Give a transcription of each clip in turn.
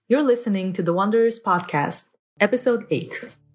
You're listening to the Wanderers Podcast, Episode 8.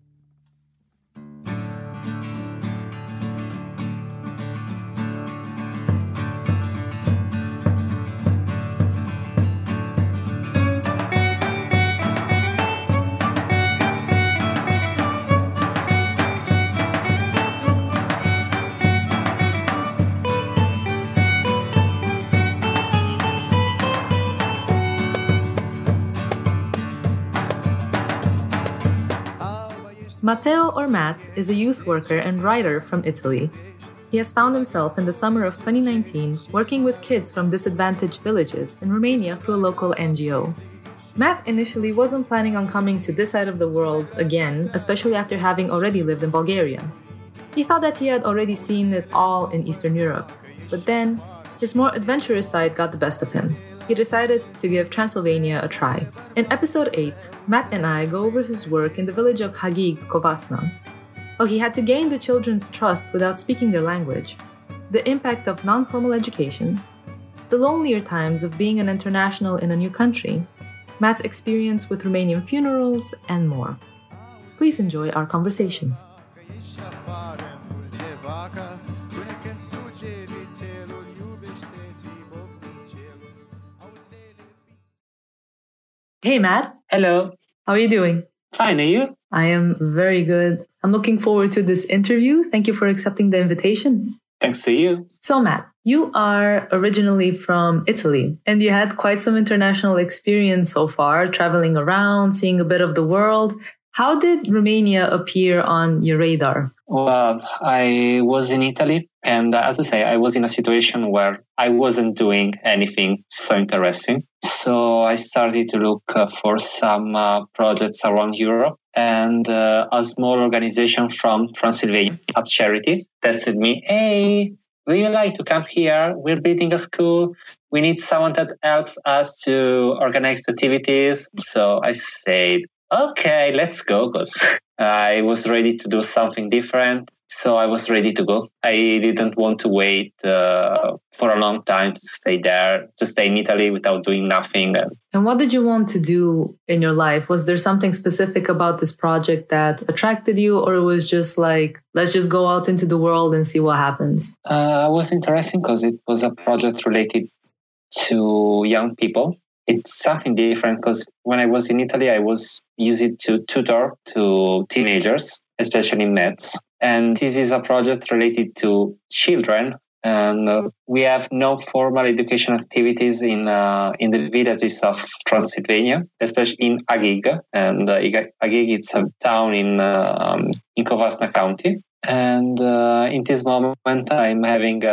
Matteo or Matt is a youth worker and writer from Italy. He has found himself in the summer of 2019 working with kids from disadvantaged villages in Romania through a local NGO. Matt initially wasn't planning on coming to this side of the world again, especially after having already lived in Bulgaria. He thought that he had already seen it all in Eastern Europe, but then his more adventurous side got the best of him. He decided to give Transylvania a try. In episode 8, Matt and I go over his work in the village of Hagig, Covasna. How he had to gain the children's trust without speaking their language, the impact of non-formal education, the lonelier times of being an international in a new country, Matt's experience with Romanian funerals, and more. Please enjoy our conversation. Hey, Matt. Hello. How are you doing? Fine, are you? I am very good. I'm looking forward to this interview. Thank you for accepting the invitation. Thanks to you. So, Matt, you are originally from Italy, and you had quite some international experience so far, traveling around, seeing a bit of the world. How did Romania appear on your radar? Well, I was in Italy, and as I say, I was in a situation where I wasn't doing anything so interesting. So I started to look for some projects around Europe, and a small organization from Transylvania, Up Charity, tested me, hey, would you like to come here? We're building a school. We need someone that helps us to organize activities. So I said, okay, let's go, because I was ready to do something different. So I was ready to go. I didn't want to wait for a long time to stay there, to stay in Italy without doing nothing. And what did you want to do in your life? Was there something specific about this project that attracted you, or it was just like, let's just go out into the world and see what happens? It was interesting because it was a project related to young people. It's something different because when I was in Italy, I was used to tutor to teenagers, especially maths. And this is a project related to children. And we have no formal education activities in the villages of Transylvania, especially in Hagig. And Hagig is a town in Covasna County. And in this moment, I'm having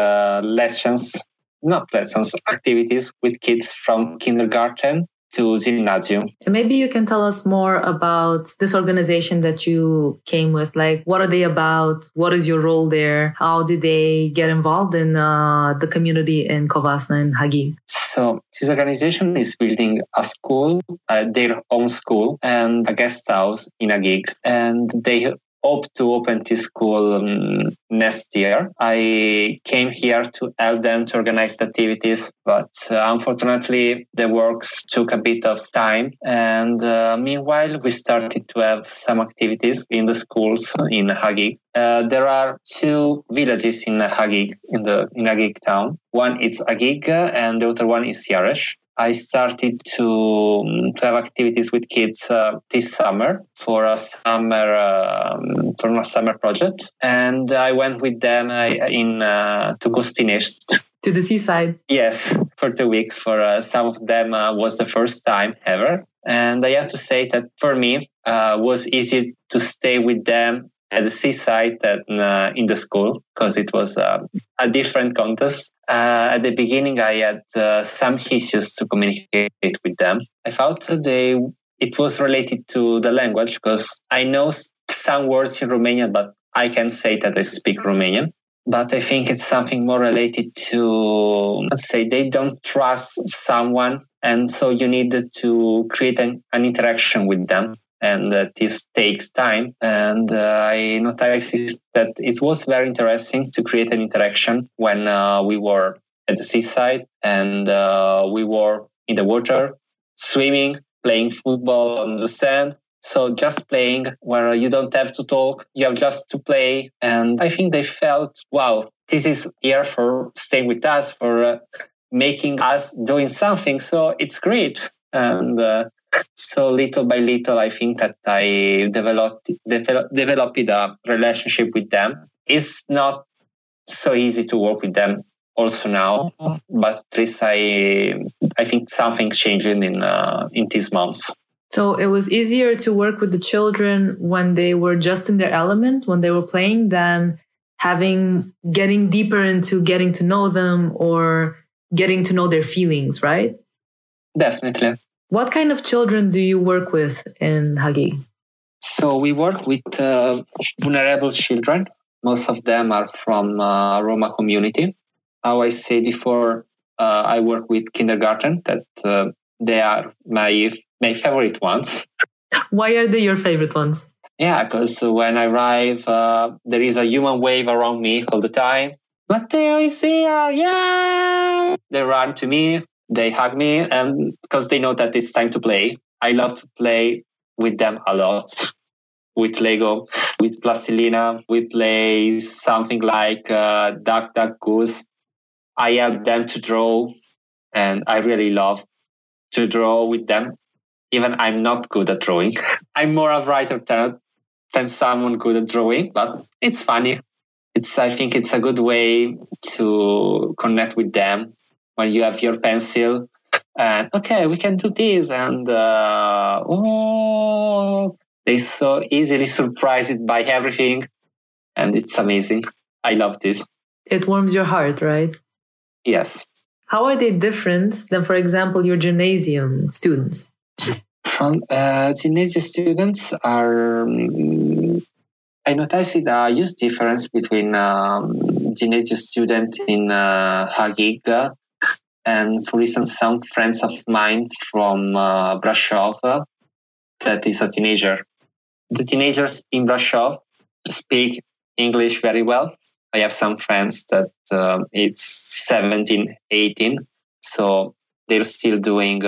activities with kids from kindergarten to gymnasium. And maybe you can tell us more about this organization that you came with. Like, what are they about? What is your role there? How do they get involved in the community in Covasna and Hagig? So this organization is building a school, their own school, and a guest house in Hagig. And they hope to open this school next year. I came here to help them to organize the activities, but unfortunately the works took a bit of time. And meanwhile, we started to have some activities in the schools in Hagig. There are two villages in Hagig, in Hagig town. One is Hagig and the other one is Iareș. I started to have activities with kids this summer for a summer project, and I went with them to Gostinești. To the seaside. Yes, for 2 weeks. For some of them was the first time ever, and I have to say that for me was easy to stay with them at the seaside than in the school, because it was a different context. At the beginning, I had some issues to communicate with them. I thought it was related to the language, because I know some words in Romanian, but I can say that I speak Romanian. But I think it's something more related to, let's say, they don't trust someone, and so you need to create an interaction with them. And this takes time. And I noticed that it was very interesting to create an interaction when we were at the seaside and we were in the water, swimming, playing football on the sand. So just playing where you don't have to talk, you have just to play. And I think they felt, wow, this is here for staying with us, for making us doing something. So it's great. And so little by little, I think that I developed a relationship with them. It's not so easy to work with them also now, but at least I think something changed in these months. So it was easier to work with the children when they were just in their element, when they were playing, than getting deeper into getting to know them or getting to know their feelings, right? Definitely. What kind of children do you work with in Hagig? So we work with vulnerable children. Most of them are from Roma community. How I said before, I work with kindergarten, that they are my favorite ones. Why are they your favorite ones? Yeah, because when I arrive, there is a human wave around me all the time. Matteo is here, yeah! They run to me, they hug me, and because they know that it's time to play. I love to play with them a lot. With Lego, with Plastilina, we play something like Duck, Duck, Goose. I help them to draw, and I really love to draw with them. Even I'm not good at drawing. I'm more a writer than someone good at drawing, but it's funny. I think it's a good way to connect with them when you have your pencil and okay, we can do this. And they're so easily surprised by everything. And it's amazing. I love this. It warms your heart, right? Yes. How are they different than, for example, your gymnasium students? From gymnasium students are, I noticed a huge difference between gymnasium student in Hagig and, for instance, some friends of mine from Brasov, that is a teenager. The teenagers in Brasov speak English very well. I have some friends that it's 17, 18, so they're still doing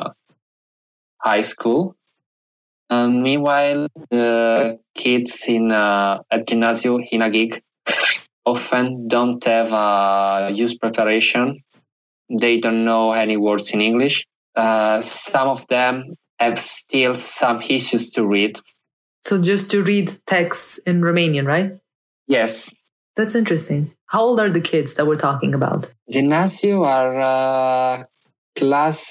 high school. Meanwhile, the kids at Gymnasium in Hagig often don't have youth preparation. They don't know any words in English. Some of them have still some issues to read. So just to read texts in Romanian, right? Yes. That's interesting. How old are the kids that we're talking about? Gymnasium are class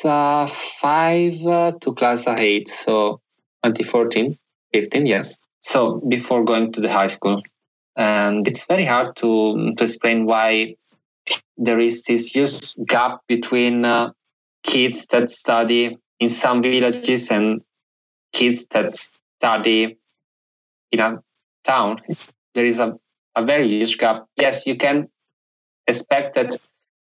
5 to class 8, so 2014, 15, yes. So before going to the high school. And it's very hard to explain why there is this huge gap between kids that study in some villages and kids that study in a town. There is a very huge gap. Yes, you can expect that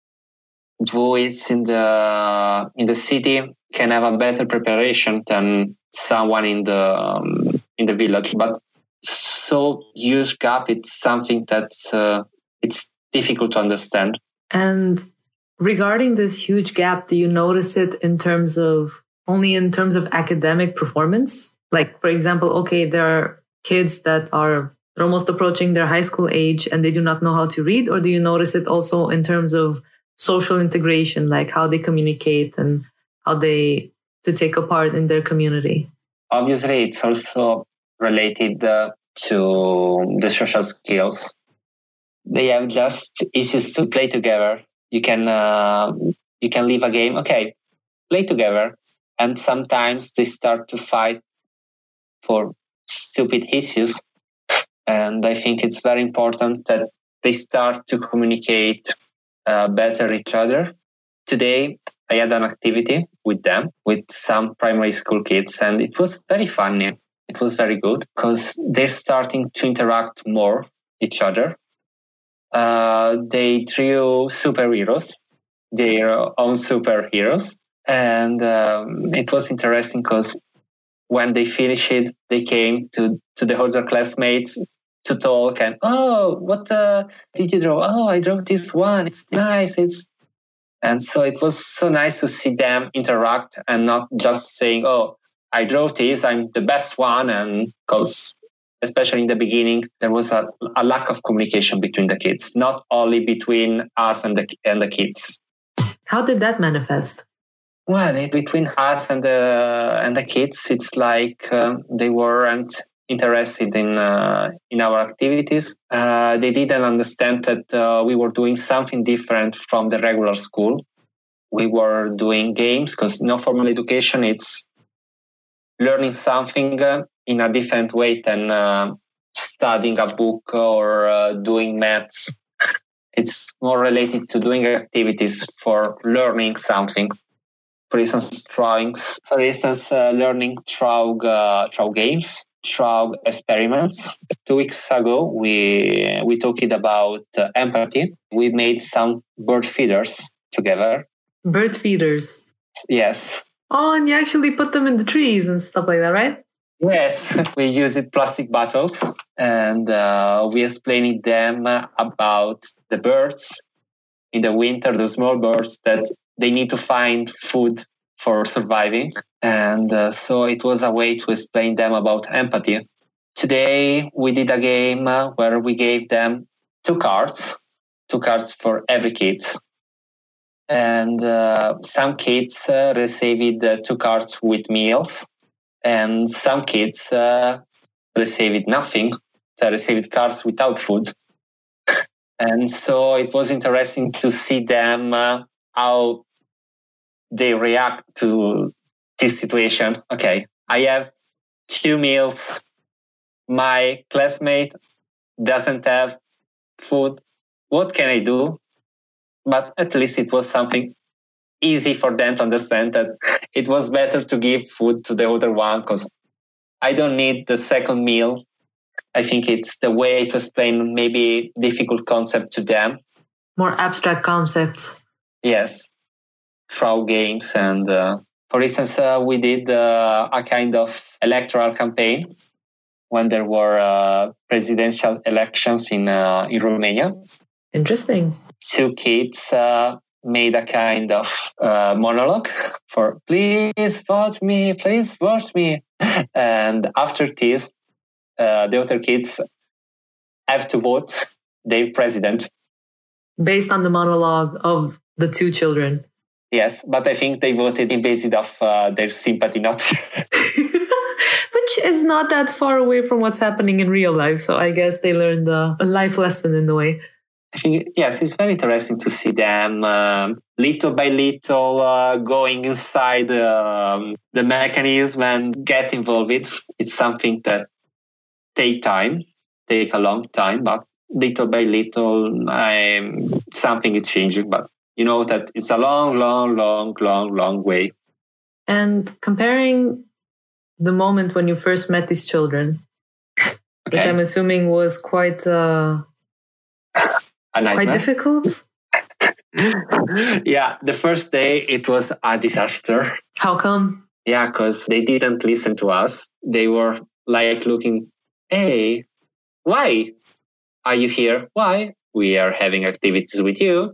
boys in the city can have a better preparation than someone in the village, but so huge gap, it's something that it's difficult to understand. And regarding this huge gap, do you notice it only in terms of academic performance? Like, for example, okay, there are kids that are almost approaching their high school age and they do not know how to read, or do you notice it also in terms of social integration, like how they communicate and how they to take a part in their community? Obviously, it's also related to the social skills. They have just issues to play together. You can leave a game, okay, play together, and sometimes they start to fight for stupid issues. And I think it's very important that they start to communicate better each other. Today, I had an activity with them, with some primary school kids, and it was very funny. It was very good because they're starting to interact more each other. They drew superheroes, their own superheroes. And it was interesting because when they finished it, they came to the other classmates to talk and, oh, what did you draw? Oh, I drew this one. It's nice. And so it was so nice to see them interact and not just saying, oh, I drove this, I'm the best one. And because especially in the beginning, there was a lack of communication between the kids, not only between us and the kids. How did that manifest? Well, between us and the kids, it's like they weren't interested in our activities. They didn't understand that we were doing something different from the regular school. We were doing games because no formal education, it's learning something in a different way than studying a book or doing maths. It's more related to doing activities for learning something. For instance, drawings. For instance, learning through games, through experiments. 2 weeks ago, we talked about empathy. We made some bird feeders together. Bird feeders? Yes. Oh, and you actually put them in the trees and stuff like that, right? Yes, we used plastic bottles and we explained them about the birds in the winter, the small birds that they need to find food for surviving. And so it was a way to explain them about empathy. Today, we did a game where we gave them two cards for every kid. And some kids received 2 cards with meals. And some kids received nothing. They received cards without food. And so it was interesting to see them, how they react to this situation. Okay, I have 2 meals. My classmate doesn't have food. What can I do? But at least it was something easy for them to understand that it was better to give food to the other one because I don't need the second meal. I think it's the way to explain maybe difficult concept to them. More abstract concepts. Yes, through games. And for instance, we did a kind of electoral campaign when there were presidential elections in Romania. Interesting. 2 kids made a kind of monologue for please vote me. And after this, the other kids have to vote their president. Based on the monologue of the 2 children. Yes, but I think they voted in basis of their sympathy, not... Which is not that far away from what's happening in real life. So I guess they learned a life lesson in the way. I think, yes, it's very interesting to see them little by little going inside the mechanism and get involved with. It's something that take a long time, but little by little, something is changing. But you know that it's a long way. And comparing the moment when you first met these children, which I'm assuming was quite difficult. Yeah, the first day it was a disaster. How come? Yeah, because they didn't listen to us. They were like looking, hey, why are you here? Why? We are having activities with you.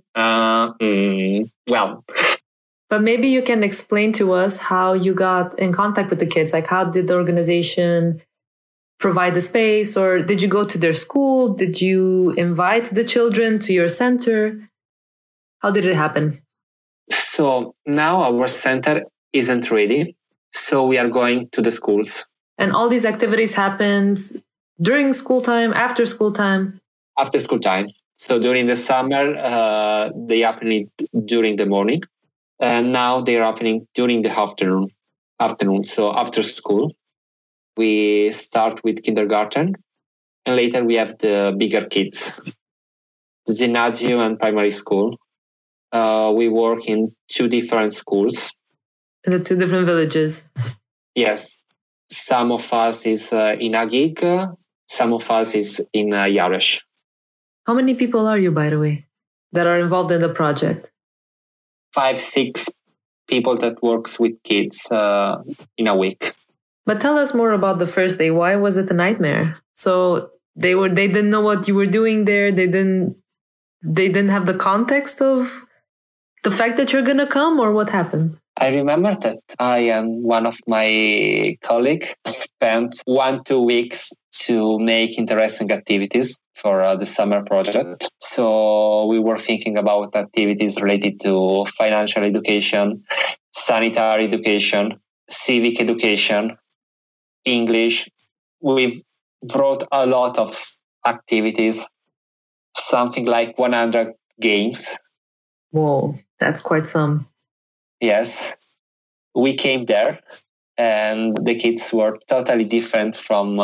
Well. But maybe you can explain to us how you got in contact with the kids. Like, how did the organization provide the space, or did you go to their school? Did you invite the children to your center? How did it happen? So now our center isn't ready. So we are going to the schools. And all these activities happened during school time, after school time? After school time. So during the summer, they happened during the morning. And now they're happening during the afternoon. So after school. We start with kindergarten, and later we have the bigger kids, the gymnasium and primary school. We work in 2 different schools. In the 2 different villages? Yes. Some of us is in Agig, some of us is in Iareș. How many people are you, by the way, that are involved in the project? 5, 6 people that works with kids in a week. But tell us more about the first day. Why was it a nightmare? So they didn't know what you were doing there. They didn't have the context of The fact that you're going to come, or what happened? I remember that I and one of my colleagues spent 1-2 weeks to make interesting activities for the summer project. So we were thinking about activities related to financial education, sanitary education, civic education, English. We've brought a lot of activities, something like 100 games. Whoa, that's quite some. Yes, we came there and the kids were totally different from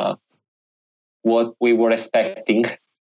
what we were expecting.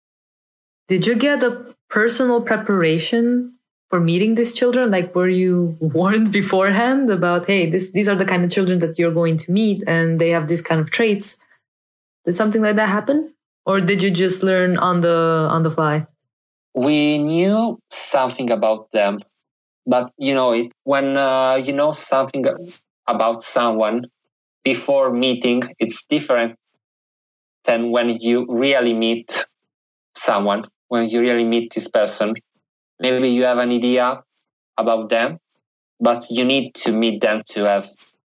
Did you get a personal preparation for meeting these children? Like, were you warned beforehand about, hey, these are the kind of children that you're going to meet and they have these kind of traits? Did something like that happen? Or did you just learn on the fly? We knew something about them. But when you know something about someone before meeting, it's different than when you really meet someone, when you really meet this person. Maybe you have an idea about them, but you need to meet them to have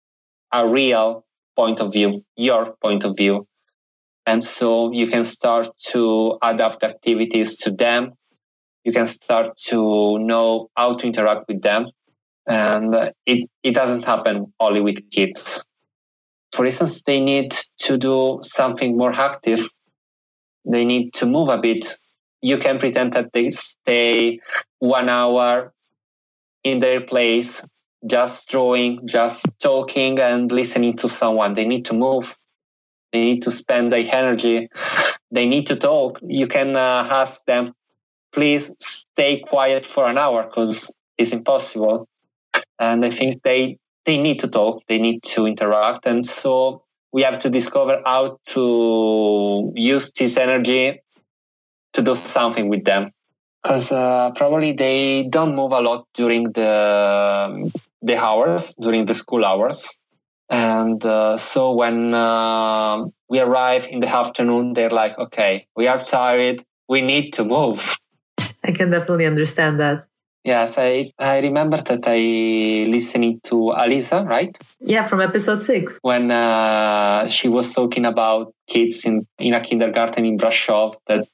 a real point of view, your point of view. And so you can start to adapt activities to them. You can start to know how to interact with them. And it doesn't happen only with kids. For instance, they need to do something more active. They need to move a bit. You can pretend that they stay 1 hour in their place, just drawing, just talking and listening to someone. They need to move. They need to spend their energy. They need to talk. You can ask them, please stay quiet for an hour, because it's impossible. And I think they need to talk, they need to interact. And so we have to discover how to use this energy to do something with them. Because probably they don't move a lot during the hours, during the school hours. And so when we arrive in the afternoon, they're like, okay, we are tired, we need to move. I can definitely understand that. Yes, I remember that I listening to Alisa, right? Yeah, from episode 6. When she was talking about kids in a kindergarten in Brasov, that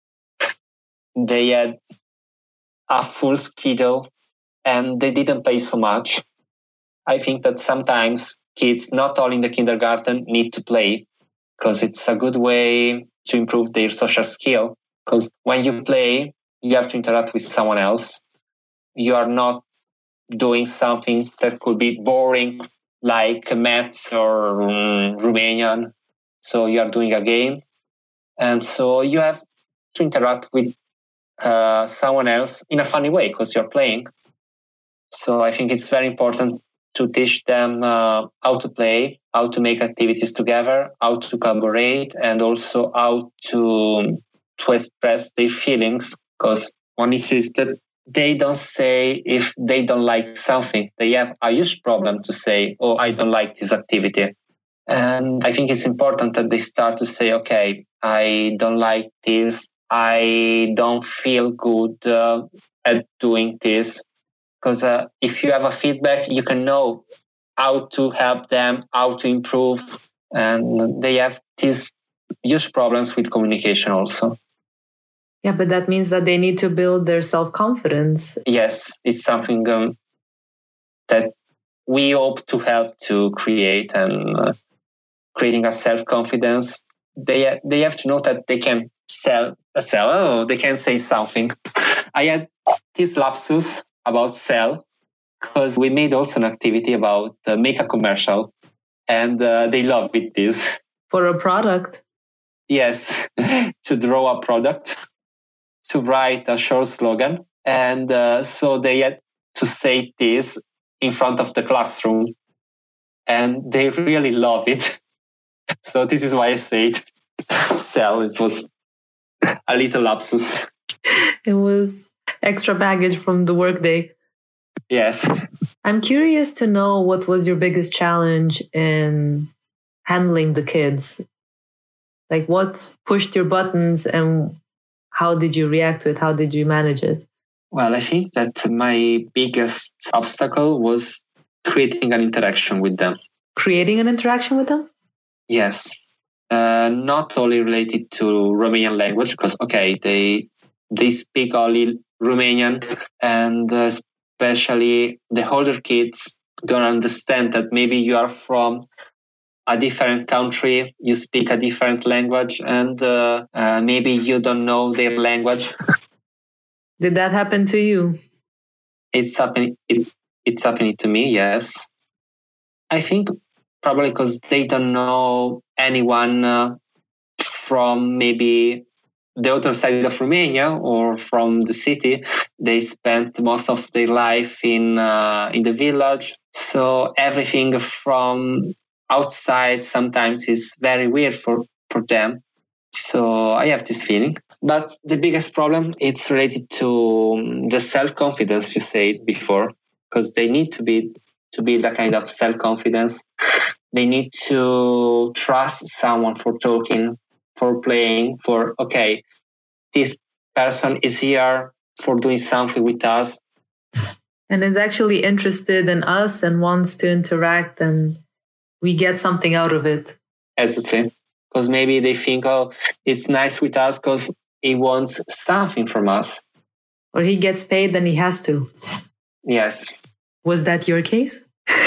they had a full schedule and they didn't pay so much. I think that sometimes kids, not all in the kindergarten, need to play, because it's a good way to improve their social skill. Because when you play, you have to interact with someone else. You are not doing something that could be boring, like maths or Romanian. So you are doing a game. And so you have to interact with someone else in a funny way, because you're playing. So I think it's very important to teach them how to play, how to make activities together, how to collaborate, and also how to express their feelings. Because one issue is that they don't say if they don't like something. They have a huge problem to say, oh, I don't like this activity. And I think it's important that they start to say, okay, I don't like this. I don't feel good at doing this. Because if you have a feedback, you can know how to help them, how to improve. And they have these huge problems with communication also. Yeah, but that means that they need to build their self-confidence. Yes, it's something that we hope to help to create, and creating a self-confidence. They have to know that they can they can say something. I had this lapsus about sell, because we made also an activity about make a commercial, and they love it this. For a product? Yes, to draw a product, to write a short slogan. And so they had to say this in front of the classroom, and they really love it. So this is why I say it. Sell, it was a little lapsus. It was extra baggage from the workday. Yes. I'm curious to know, what was your biggest challenge in handling the kids? Like, what pushed your buttons and how did you react to it? How did you manage it? Well, I think that my biggest obstacle was creating an interaction with them. Creating an interaction with them? Yes. Not only related to Romanian language, because, okay, they speak only Romanian, and especially the older kids don't understand that maybe you are from a different country, you speak a different language, and maybe you don't know their language. Did that happen to you? It's happening. It's happening to me. Yes, I think probably because they don't know anyone from maybe the other side of Romania or from the city. They spent most of their life in the village, so everything from outside sometimes is very weird for them. So I have this feeling. But the biggest problem is related to the self-confidence you said before, because they need to build a kind of self-confidence. They need to trust someone for talking, for playing, for, okay, this person is here for doing something with us. And is actually interested in us and wants to interact, and we get something out of it. Exactly. Because maybe they think, oh, it's nice with us because he wants something from us. Or he gets paid, then he has to. Yes. Was that your case?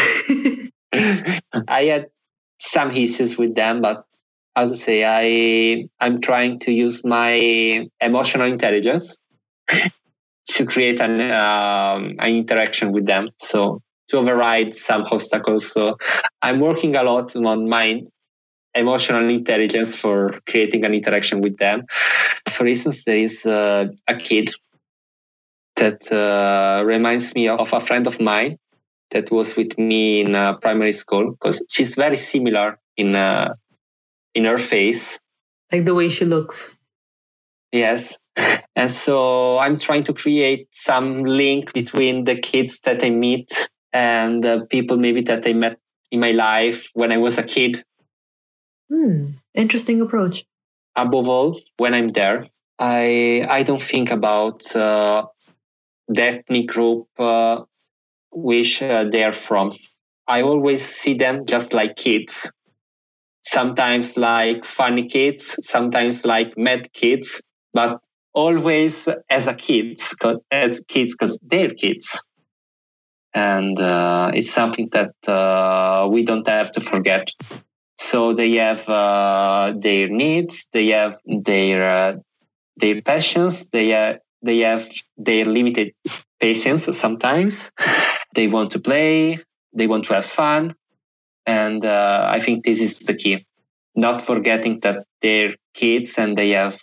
I had some issues with them, but as I say, I'm trying to use my emotional intelligence to create an interaction with them. So to override some obstacles. So I'm working a lot on my emotional intelligence for creating an interaction with them. For instance, there is a kid that reminds me of a friend of mine that was with me in primary school, because she's very similar in her face. Like the way she looks. Yes. And so I'm trying to create some link between the kids that I meet and people maybe that I met in my life when I was a kid. Interesting approach. Above all, when I'm there, I don't think about the ethnic group which they're from. I always see them just like kids. Sometimes like funny kids, sometimes like mad kids, but always as kids because they're kids. And it's something that we don't have to forget. So they have their needs, they have their passions, they have their limited patience sometimes. They want to play, they want to have fun. And I think this is the key. Not forgetting that they're kids and they have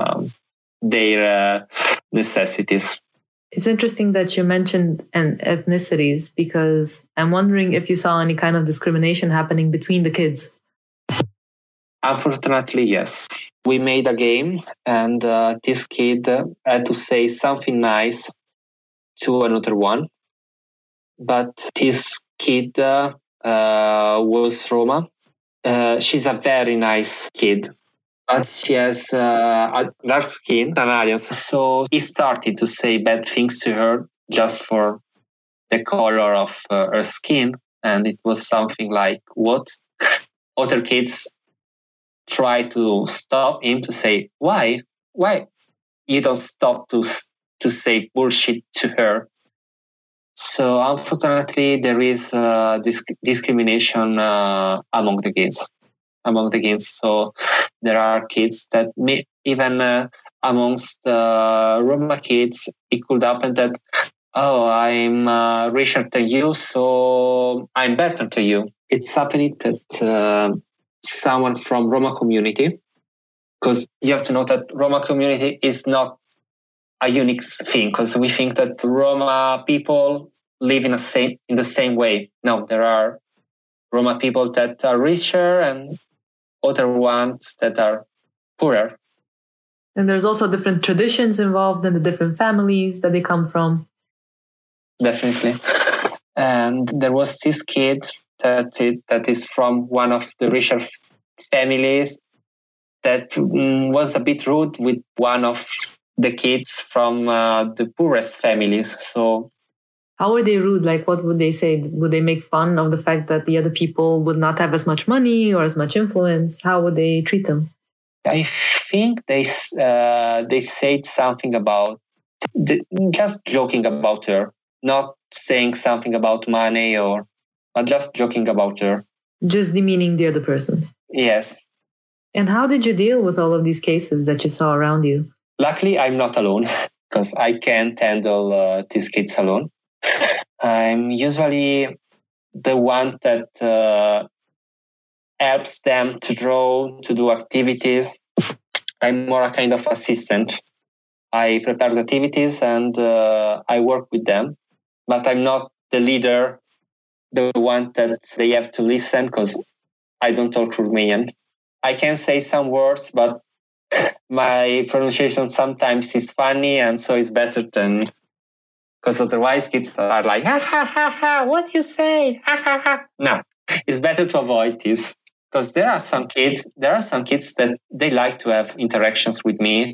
their necessities. It's interesting that you mentioned ethnicities, because I'm wondering if you saw any kind of discrimination happening between the kids. Unfortunately, yes. We made a game and this kid had to say something nice to another one. But this kid was Roma. She's a very nice kid, but she has a dark skin, an alien. So he started to say bad things to her just for the color of her skin. And it was something like, what? Other kids try to stop him to say, why you don't stop to say bullshit to her. So unfortunately, there is discrimination among the kids. So there are kids that even amongst Roma kids, it could happen that, oh, I'm richer than you, so I'm better than you. It's happening that someone from Roma community, because you have to know that Roma community is not a unique thing, because we think that Roma people live in the same way. No, there are Roma people that are richer and other ones that are poorer. And there's also different traditions involved in the different families that they come from. Definitely. And there was this kid that is from one of the richer families that was a bit rude with one of the kids from the poorest families. So how were they rude? Like, what would they say? Would they make fun of the fact that the other people would not have as much money or as much influence? How would they treat them? I think they said something about just joking about her, not saying something about money but just joking about her. Just demeaning the other person. Yes. And how did you deal with all of these cases that you saw around you? Luckily, I'm not alone because I can't handle these kids alone. I'm usually the one that helps them to draw, to do activities. I'm more a kind of assistant. I prepare the activities and I work with them, but I'm not the leader, the one that they have to listen because I don't talk Romanian. I can say some words, but my pronunciation sometimes is funny, and so it's better than, because otherwise kids are like, ha ha ha ha, what you say? Ha ha ha. No, it's better to avoid this. Because there are some kids that they like to have interactions with me,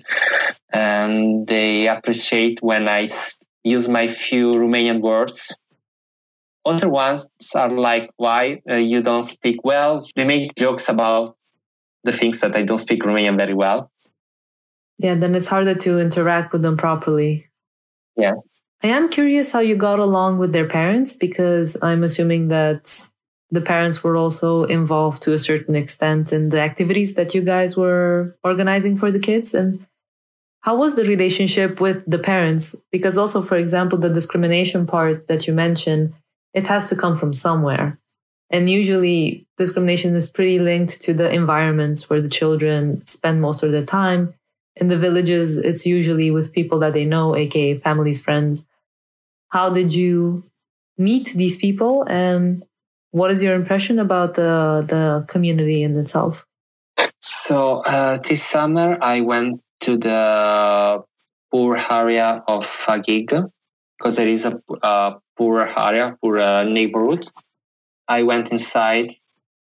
and they appreciate when I use my few Romanian words. Other ones are like, why you don't speak well? They make jokes about the things that I don't speak Romanian very well. Yeah, then it's harder to interact with them properly. Yeah. I am curious how you got along with their parents, because I'm assuming that the parents were also involved to a certain extent in the activities that you guys were organizing for the kids. And how was the relationship with the parents? Because also, for example, the discrimination part that you mentioned, it has to come from somewhere. And usually discrimination is pretty linked to the environments where the children spend most of their time. In the villages, it's usually with people that they know, aka families, friends. How did you meet these people, and what is your impression about the community in itself? So this summer I went to the poor area of Hagig, because there is a poor area, poor neighborhood. I went inside.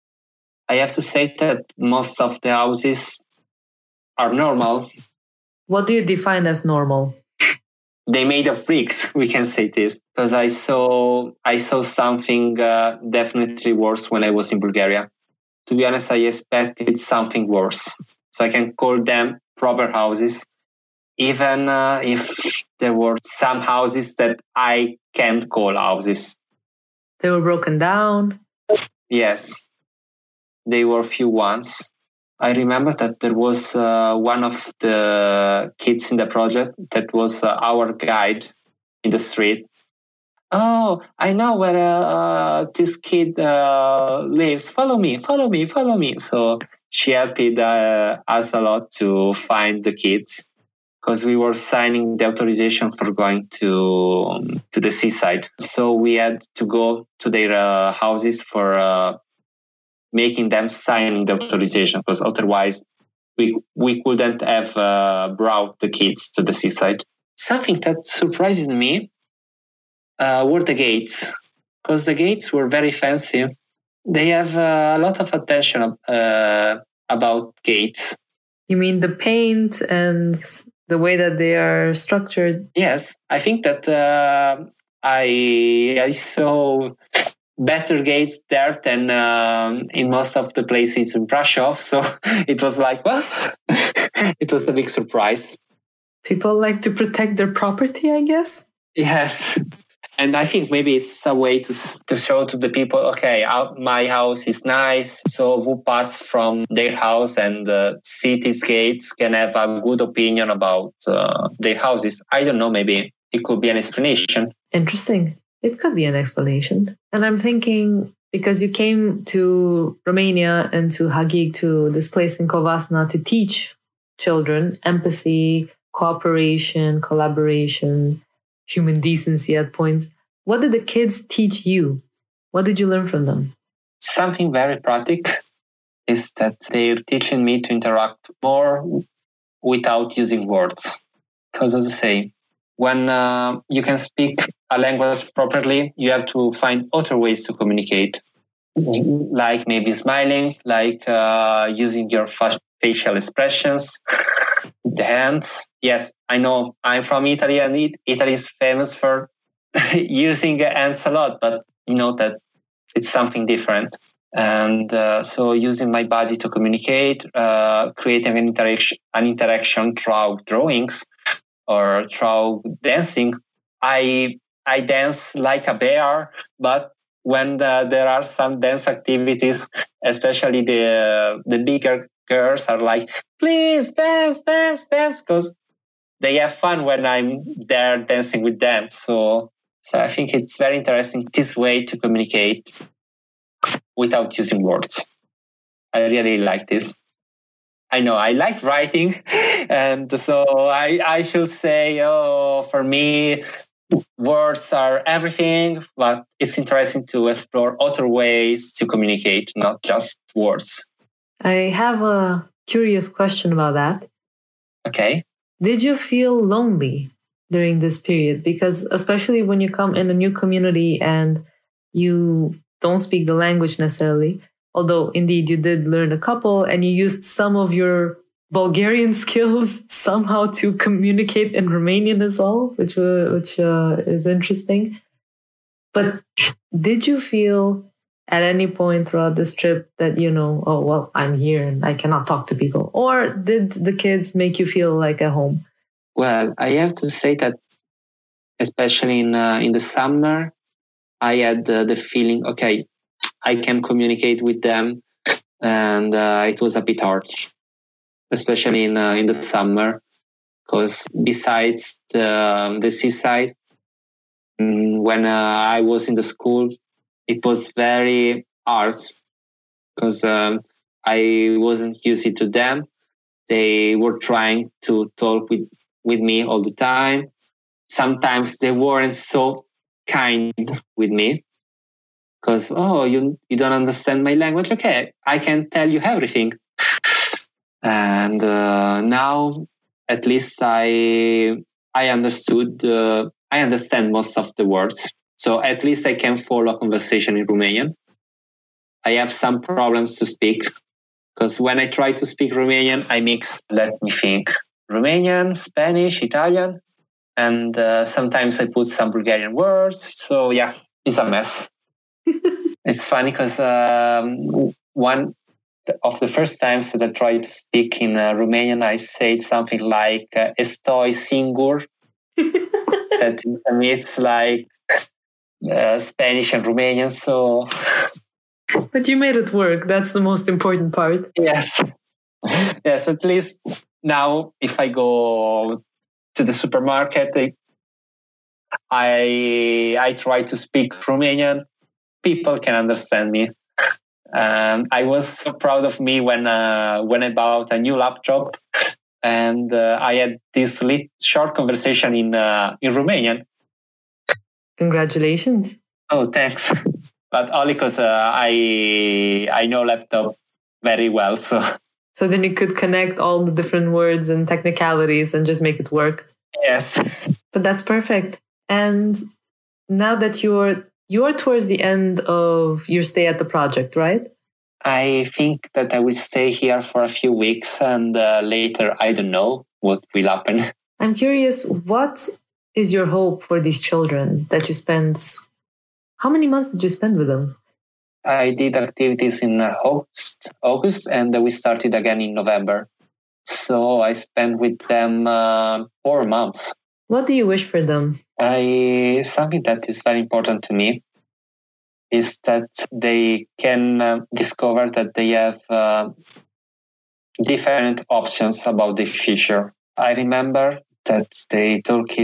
I have to say that most of the houses are normal. What do you define as normal? They made of bricks, we can say this, because I saw something definitely worse when I was in Bulgaria. To be honest, I expected something worse. So I can call them proper houses, even if there were some houses that I can't call houses. They were broken down? Yes, they were few ones. I remember that there was one of the kids in the project that was our guide in the street. Oh, I know where this kid lives. Follow me. So she helped us a lot to find the kids, because we were signing the authorization for going to the seaside. So we had to go to their houses for making them sign the authorization, because otherwise we couldn't have brought the kids to the seaside. Something that surprised me were the gates, because the gates were very fancy. They have a lot of attention about gates. You mean the paint and the way that they are structured? Yes, I think that I saw better gates there than in most of the places in Brasov. So it was like, well, it was a big surprise. People like to protect their property, I guess? Yes. And I think maybe it's a way to show to the people, okay, my house is nice. So who pass from their house and see these gates can have a good opinion about their houses. I don't know, maybe it could be an explanation. Interesting. It could be an explanation. And I'm thinking, because you came to Romania and to Hagig, to this place in Covasna, to teach children empathy, cooperation, collaboration, human decency at points. What did the kids teach you? What did you learn from them? Something very practical is that they're teaching me to interact more without using words. Because as I say, when you can speak a language properly, you have to find other ways to communicate, like maybe smiling, like using your facial expressions, the hands. Yes, I know. I'm from Italy, and Italy is famous for using hands a lot, but you know that it's something different. And so using my body to communicate, creating an interaction through drawings or through dancing. I dance like a bear, but when there are some dance activities, especially the bigger girls are like, please dance, dance, dance, because they have fun when I'm there dancing with them. So I think it's very interesting, this way to communicate without using words. I really like this. I know I like writing, and so I should say, for me, words are everything, but it's interesting to explore other ways to communicate, not just words. I have a curious question about that. Okay. Did you feel lonely during this period? Because especially when you come in a new community and you don't speak the language necessarily, although indeed you did learn a couple and you used some of your Bulgarian skills somehow to communicate in Romanian as well, which is interesting. But did you feel at any point throughout this trip that, oh, well, I'm here and I cannot talk to people? Or did the kids make you feel like at home? Well, I have to say that, especially in the summer, I had the feeling, okay, I can communicate with them, and it was a bit hard, especially in the summer, because besides the seaside, when I was in the school, it was very hard because I wasn't used to them. They were trying to talk with me all the time. Sometimes they weren't so kind with me because, you don't understand my language. Okay, I can tell you everything. And now, at least I understood. I understand most of the words. So at least I can follow a conversation in Romanian. I have some problems to speak because when I try to speak Romanian, I mix, let me think, Romanian, Spanish, Italian, and sometimes I put some Bulgarian words. So yeah, it's a mess. It's funny because one of the first times that I tried to speak in Romanian, I said something like "Estoy singur." That it's like Spanish and Romanian. So, but you made it work. That's the most important part. Yes. At least now, if I go to the supermarket, I try to speak Romanian. People can understand me. I was so proud of me when I bought a new laptop, and I had this short conversation in Romanian. Congratulations! Oh, thanks. But only because I know laptop very well, so. So then you could connect all the different words and technicalities and just make it work. Yes. But that's perfect. And now that you're towards the end of your stay at the project, right? I think that I will stay here for a few weeks, and later I don't know what will happen. I'm curious, what is your hope for these children that you spent? How many months did you spend with them? I did activities in August, and we started again in November. So I spent with them 4 months. What do you wish for them? Something that is very important to me is that they can discover that they have different options about the future. I remember that they talked,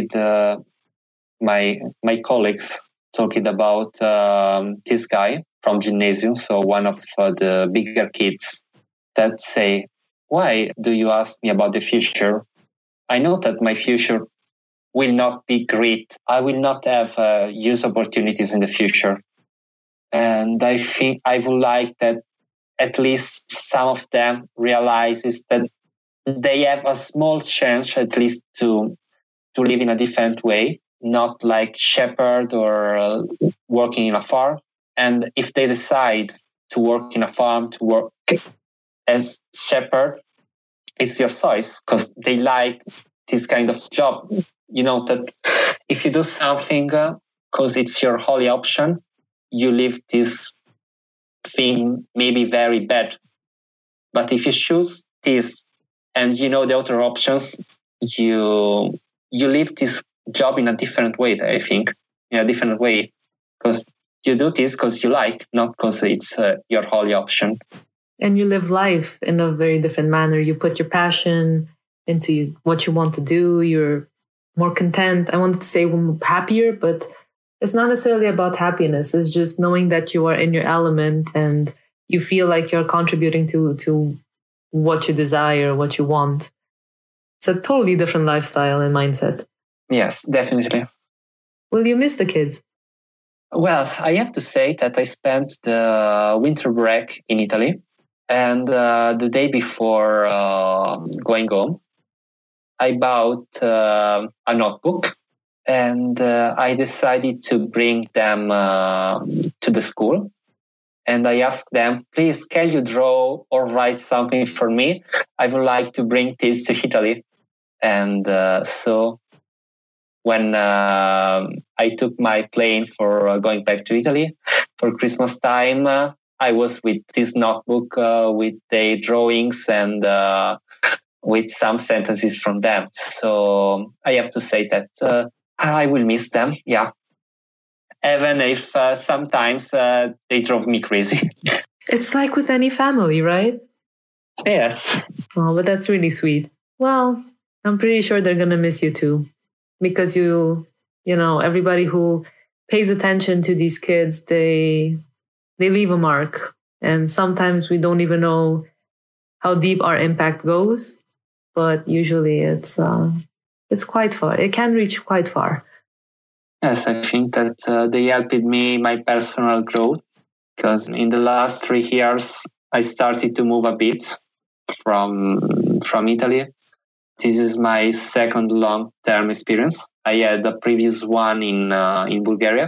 my colleagues talking about this guy from gymnasium, so one of the bigger kids, that say, why do you ask me about the future? I know that my future will not be great. I will not have use opportunities in the future. And I think I would like that at least some of them realizes that they have a small chance at least to live in a different way, not like shepherd or working in a farm. And if they decide to work in a farm, to work as shepherd, it's your choice because they like this kind of job. You know that if you do something because it's your only option, you leave this thing maybe very bad. But if you choose this and you know the other options, you leave this job in a different way, I think, in a different way. Because you do this because you like, not because it's your only option. And you live life in a very different manner. You put your passion into what you want to do. You're more content. I wanted to say happier, but it's not necessarily about happiness. It's just knowing that you are in your element and you feel like you're contributing to what you desire, what you want. It's a totally different lifestyle and mindset. Yes, definitely. Will you miss the kids? Well, I have to say that I spent the winter break in Italy. And the day before going home, I bought a notebook and I decided to bring them to the school. And I asked them, please, can you draw or write something for me? I would like to bring this to Italy. And so when I took my plane for going back to Italy for Christmas time, I was with this notebook with the drawings and with some sentences from them. So I have to say that I will miss them, yeah. Even if sometimes they drove me crazy. It's like with any family, right? Yes. Oh, but that's really sweet. Well, I'm pretty sure they're going to miss you too. Because you know, everybody who pays attention to these kids, they leave a mark. And sometimes we don't even know how deep our impact goes. But usually it's quite far. It can reach quite far. Yes, I think that they helped me my personal growth. Because in the last 3 years, I started to move a bit from Italy. This is my second long-term experience. I had a previous one in Bulgaria.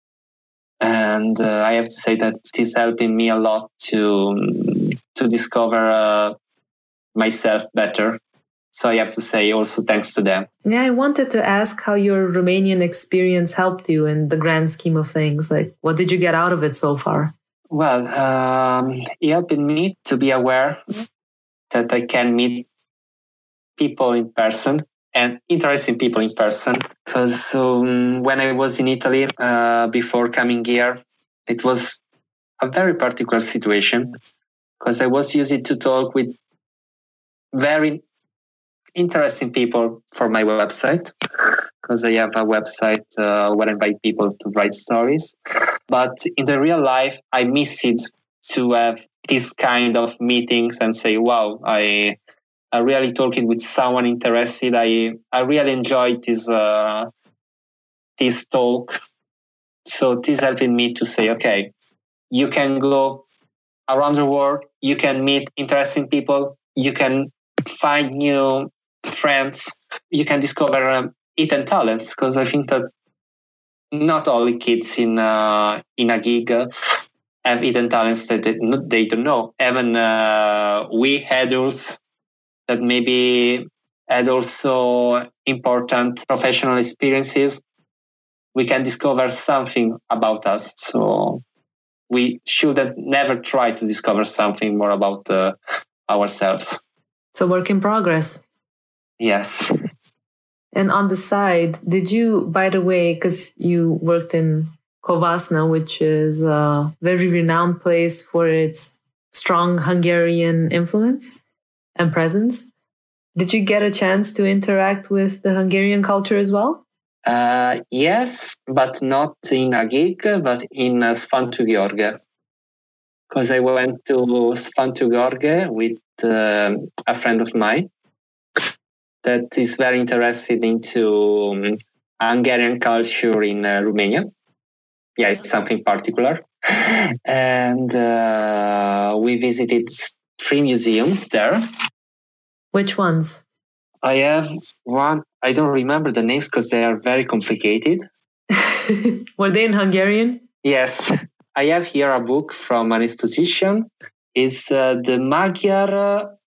And I have to say that this helping me a lot to discover myself better. So I have to say also thanks to them. Yeah, I wanted to ask how your Romanian experience helped you in the grand scheme of things. Like, what did you get out of it so far? Well, it helped me to be aware that I can meet people in person and interesting people in person. Because when I was in Italy before coming here, it was a very particular situation because I was used to talk with very interesting people for my website because I have a website where I invite people to write stories. But in the real life, I miss it to have this kind of meetings and say, wow, I really talking with someone interested. I really enjoyed this talk. So this helping me to say, okay, you can go around the world, you can meet interesting people, you can find new friends, you can discover hidden talents. Because I think that not only kids in a gig have hidden talents that they don't know. Even we adults that maybe had also important professional experiences, we can discover something about us. So we should never try to discover something more about ourselves. It's a work in progress. Yes. And on the side, did you, by the way, because you worked in Covasna, which is a very renowned place for its strong Hungarian influence and presence, did you get a chance to interact with the Hungarian culture as well? Yes, but not in a gig, but in Sfântu Gheorghe. Because I went to Sfântu Gheorghe with a friend of mine that is very interested into Hungarian culture in Romania. Yeah, it's something particular. And we visited 3 museums there. Which ones? I have one. I don't remember the names because they are very complicated. Were they in Hungarian? Yes. I have here a book from an exposition. It's the Magyar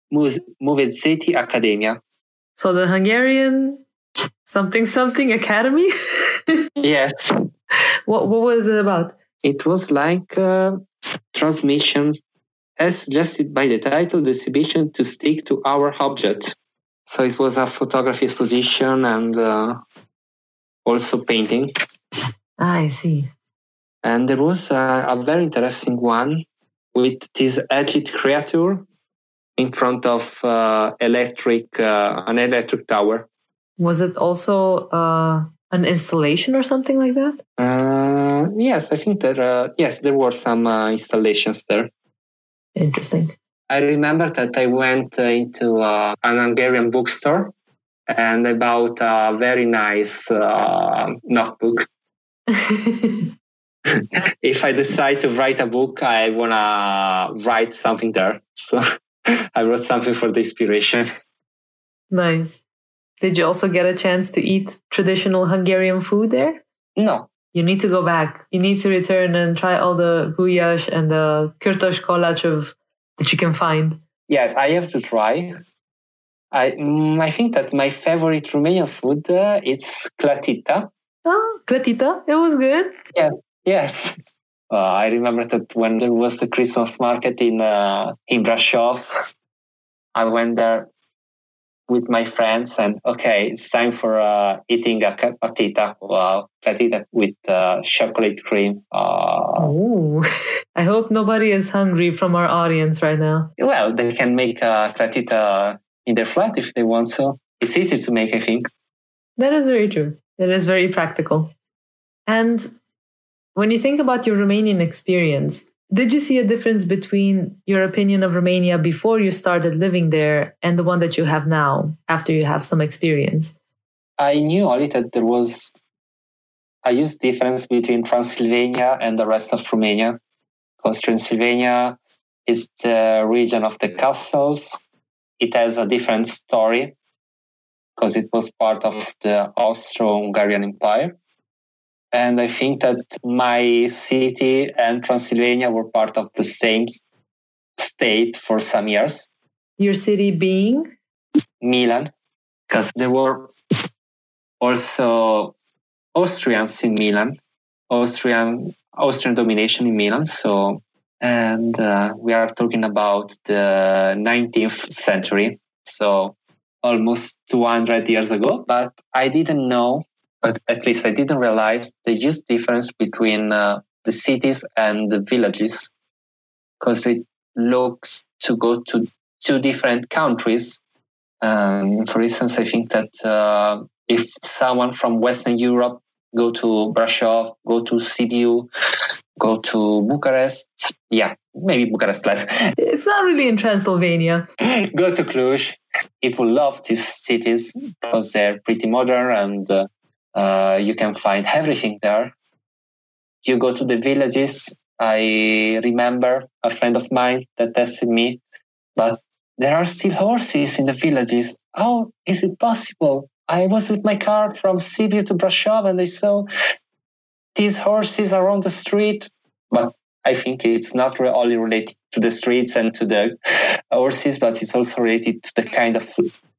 Moved City Academia. So the Hungarian something academy? Yes. What was it about? It was like a transmission, as suggested by the title, the exhibition to stick to our object. So it was a photography exposition and also painting. I see. And there was a very interesting one with this aged creature in front of an electric tower. Was it also an installation or something like that? Yes, I think there were some installations there. Interesting. I remember that I went into an Hungarian bookstore and I bought a very nice notebook. If I decide to write a book, I want to write something there. So I wrote something for the inspiration. Nice. Did you also get a chance to eat traditional Hungarian food there? No. You need to go back. You need to return and try all the gulyás and the kürtös kalács that you can find. Yes, I have to try. I think that my favorite Romanian food is clătita. Oh, clătita. It was good. Yes. I remember that when there was the Christmas market in Brașov, I went there with my friends and okay, it's time for eating a clătita. Wow, clătita with chocolate cream. Oh, I hope nobody is hungry from our audience right now. Well, they can make a clătita in their flat if they want. So it's easy to make, I think. That is very true. It is very practical. And when you think about your Romanian experience, did you see a difference between your opinion of Romania before you started living there and the one that you have now after you have some experience? I knew only that there was a huge difference between Transylvania and the rest of Romania, because Transylvania is the region of the castles. It has a different story because it was part of the Austro-Hungarian Empire. And I think that my city and Transylvania were part of the same state for some years. Your city being? Milan, because there were also Austrians in Milan, Austrian domination in Milan. So, and we are talking about the 19th century, so almost 200 years ago. But I didn't know, but at least I didn't realize the huge difference between the cities and the villages, because it looks to go to two different countries. For instance, I think that if someone from Western Europe go to Brașov, go to Sibiu, go to Bucharest, maybe Bucharest less. It's not really in Transylvania. Go to Cluj. It will love these cities because they're pretty modern and you can find everything there. You go to the villages. I remember a friend of mine that tested me, but there are still horses in the villages. How is it possible? I was with my car from Sibiu to Brașov and I saw these horses around the street. But I think it's not only related to the streets and to the horses, but it's also related to the kind of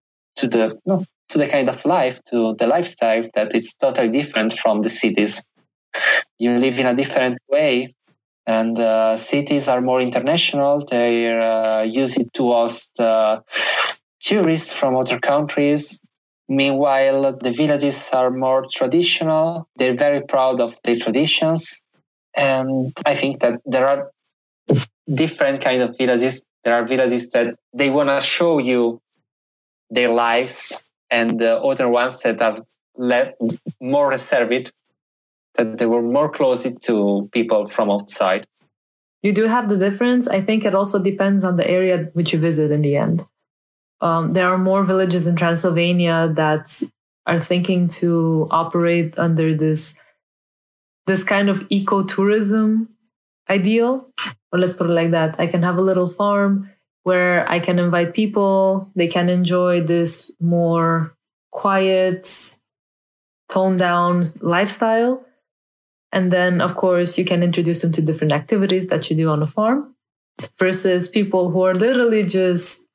life, to the lifestyle that is totally different from the cities. You live in a different way. And cities are more international. They use it to host tourists from other countries. Meanwhile, the villages are more traditional. They're very proud of their traditions. And I think that there are different kind of villages. There are villages that they want to show you their lives, and the other ones that are more reserved, that they were more close to people from outside. You do have the difference. I think it also depends on the area which you visit in the end. There are more villages in Transylvania that are thinking to operate under this kind of ecotourism ideal, or let's put it like that. I can have a little farm where I can invite people. They can enjoy this more quiet, toned down lifestyle. And then, of course, you can introduce them to different activities that you do on a farm versus people who are literally just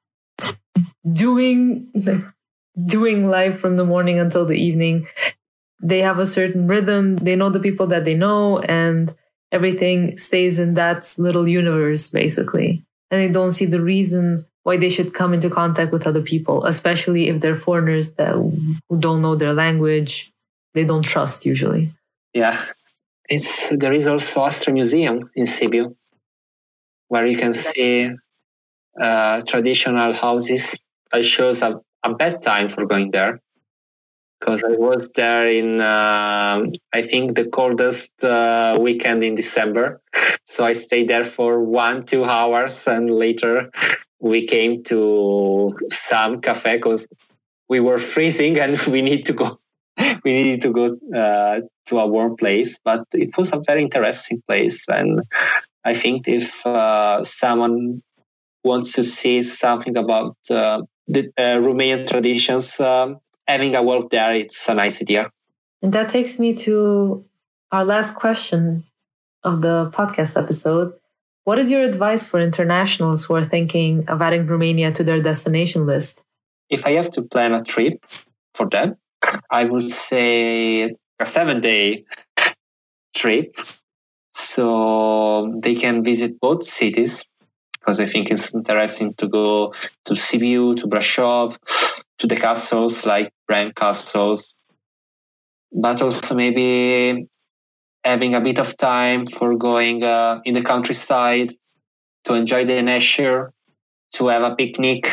doing life from the morning until the evening. They have a certain rhythm. They know the people that they know, and everything stays in that little universe, basically. And they don't see the reason why they should come into contact with other people, especially if they're foreigners who don't know their language. They don't trust usually. Yeah. There is also Astra Museum in Sibiu, where you can see traditional houses. I chose a bad time for going there, because I was there in, I think, the coldest weekend in December. So I stayed there for 1-2 hours, and later we came to some cafe because we were freezing and we needed to go to a warm place. But it was a very interesting place, and I think if someone wants to see something about the Romanian traditions, having a walk there, it's a nice idea. And that takes me to our last question of the podcast episode. What is your advice for internationals who are thinking of adding Romania to their destination list? If I have to plan a trip for them, I would say a 7-day trip, so they can visit both cities, because I think it's interesting to go to Sibiu, to Brasov, to the castles like Bran castles, but also maybe having a bit of time for going in the countryside to enjoy the nature, to have a picnic.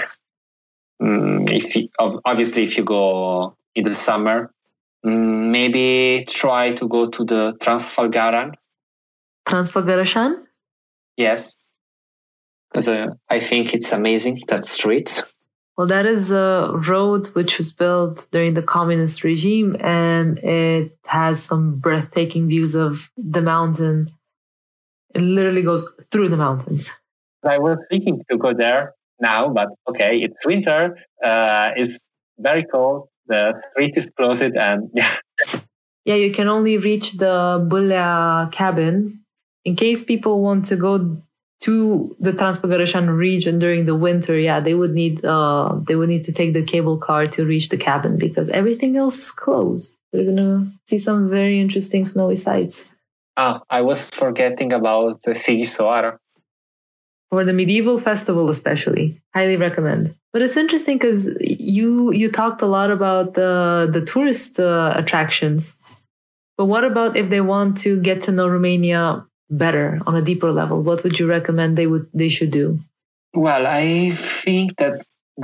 Obviously, if you go in the summer, maybe try to go to the Transfalgaran. Transfalgaran? Yes, because I think it's amazing, that street. Well, that is a road which was built during the communist regime, and it has some breathtaking views of the mountain. It literally goes through the mountain. I was thinking to go there now, but okay, it's winter. It's very cold. The street is closed, and yeah, you can only reach the Bulea cabin. In case people want to go to the Transfăgărășan region during the winter, they would need to take the cable car to reach the cabin, because everything else is closed. They're gonna see some very interesting snowy sights. I was forgetting about Sighisoara. For the medieval festival especially. Highly recommend. But it's interesting because you talked a lot about the tourist attractions. But what about if they want to get to know Romania better on a deeper level? What would you recommend they should do? Well, I think that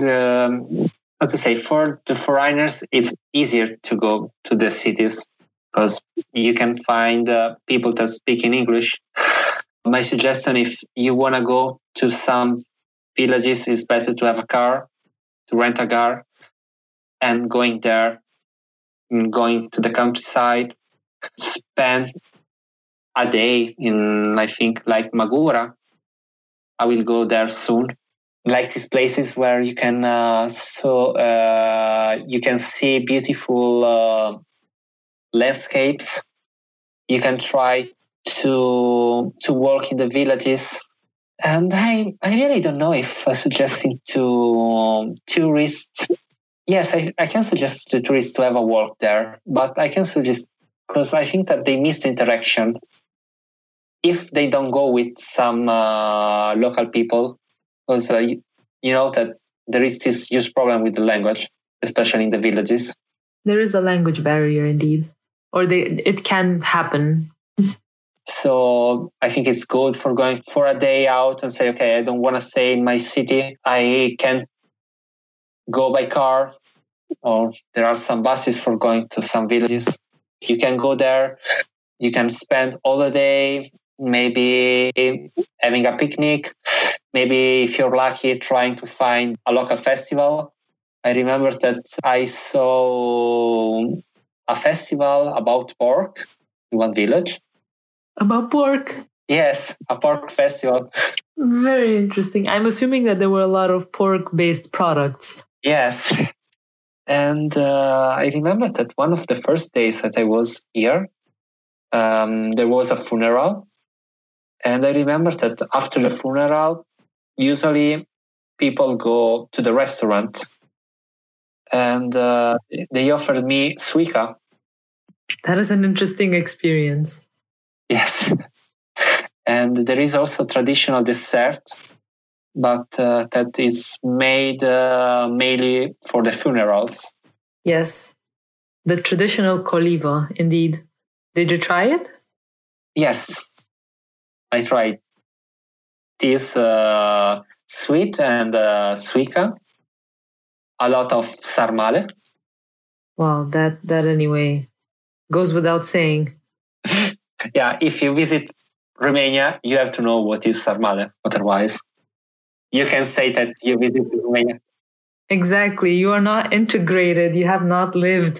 for the foreigners, it's easier to go to the cities because you can find people that speak in English. My suggestion, if you want to go to some villages, is better to have a car, to rent a car, and going there, going to the countryside, spend a day in, I think, like Magura. I will go there soon. Like these places where you can you can see beautiful landscapes. You can try to walk in the villages. And I really don't know if suggesting to tourists. Yes, I can suggest to tourists to have a walk there, but I can suggest, because I think that they miss the interaction if they don't go with some local people, because you know that there is this huge problem with the language, especially in the villages. There is a language barrier indeed, or it can happen. So I think it's good for going for a day out and say, okay, I don't want to stay in my city. I can go by car, or there are some buses for going to some villages. You can go there. You can spend all the day, maybe having a picnic. Maybe if you're lucky, trying to find a local festival. I remember that I saw a festival about pork in one village. About pork? Yes, a pork festival. Very interesting. I'm assuming that there were a lot of pork-based products. Yes. And I remember that one of the first days that I was here, there was a funeral. And I remember that after the funeral, usually people go to the restaurant, and they offered me suica. That is an interesting experience. Yes. And there is also traditional dessert, but that is made mainly for the funerals. Yes, the traditional coliva, indeed. Did you try it? Yes, I tried. It is sweet and suica, a lot of sarmale. Wow, that anyway goes without saying. Yeah, if you visit Romania, you have to know what is sarmale. Otherwise, you can say that you visited Romania. Exactly. You are not integrated. You have not lived.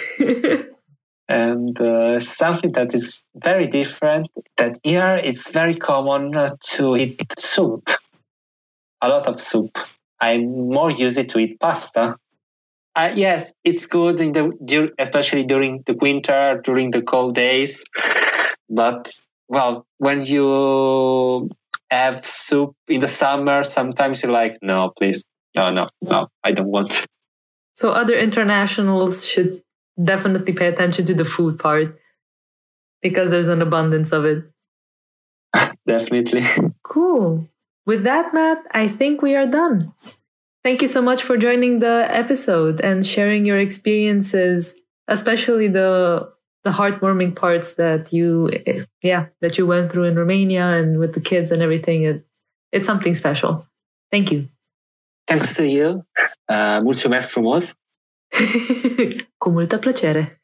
And something that is very different, that here it's very common to eat soup. A lot of soup. I'm more used to eat pasta. Yes, it's good especially during the winter, during the cold days. But, well, when you have soup in the summer, sometimes you're like, no, please. No, I don't want. So other internationals should definitely pay attention to the food part because there's an abundance of it. Definitely. Cool. With that, Matt, I think we are done. Thank you so much for joining the episode and sharing your experiences, especially the heartwarming parts that you went through in Romania and with the kids and everything. It's something special. Thank you. Thanks to you. Mulțumesc frumos. Cu multă plăcere.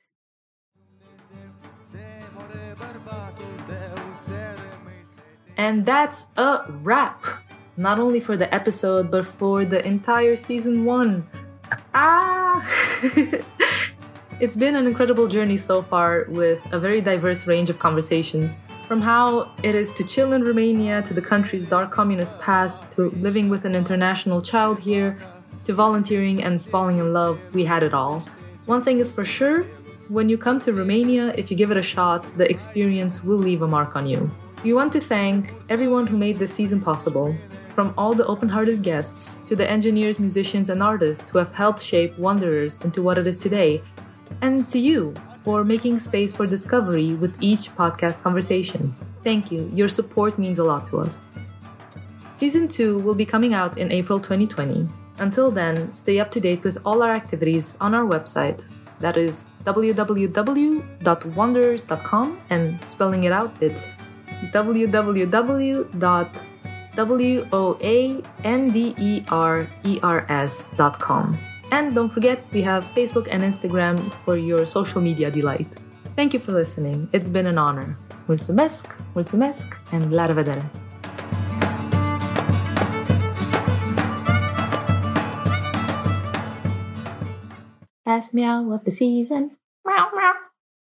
And that's a wrap. Not only for the episode, but for the entire season 1. It's been an incredible journey so far with a very diverse range of conversations. From how it is to chill in Romania, to the country's dark communist past, to living with an international child here, to volunteering and falling in love, we had it all. One thing is for sure, when you come to Romania, if you give it a shot, the experience will leave a mark on you. We want to thank everyone who made this season possible, from all the open-hearted guests to the engineers, musicians, and artists who have helped shape Wanderers into what it is today, and to you for making space for discovery with each podcast conversation. Thank you. Your support means a lot to us. Season 2 will be coming out in April 2020. Until then, stay up to date with all our activities on our website. That is www.wanderers.com, and spelling it out, it's www.wanderers.com. And don't forget, we have Facebook and Instagram for your social media delight. Thank you for listening. It's been an honor. Mulțumesc, and la revedere! Last meow of the season. Meow, meow.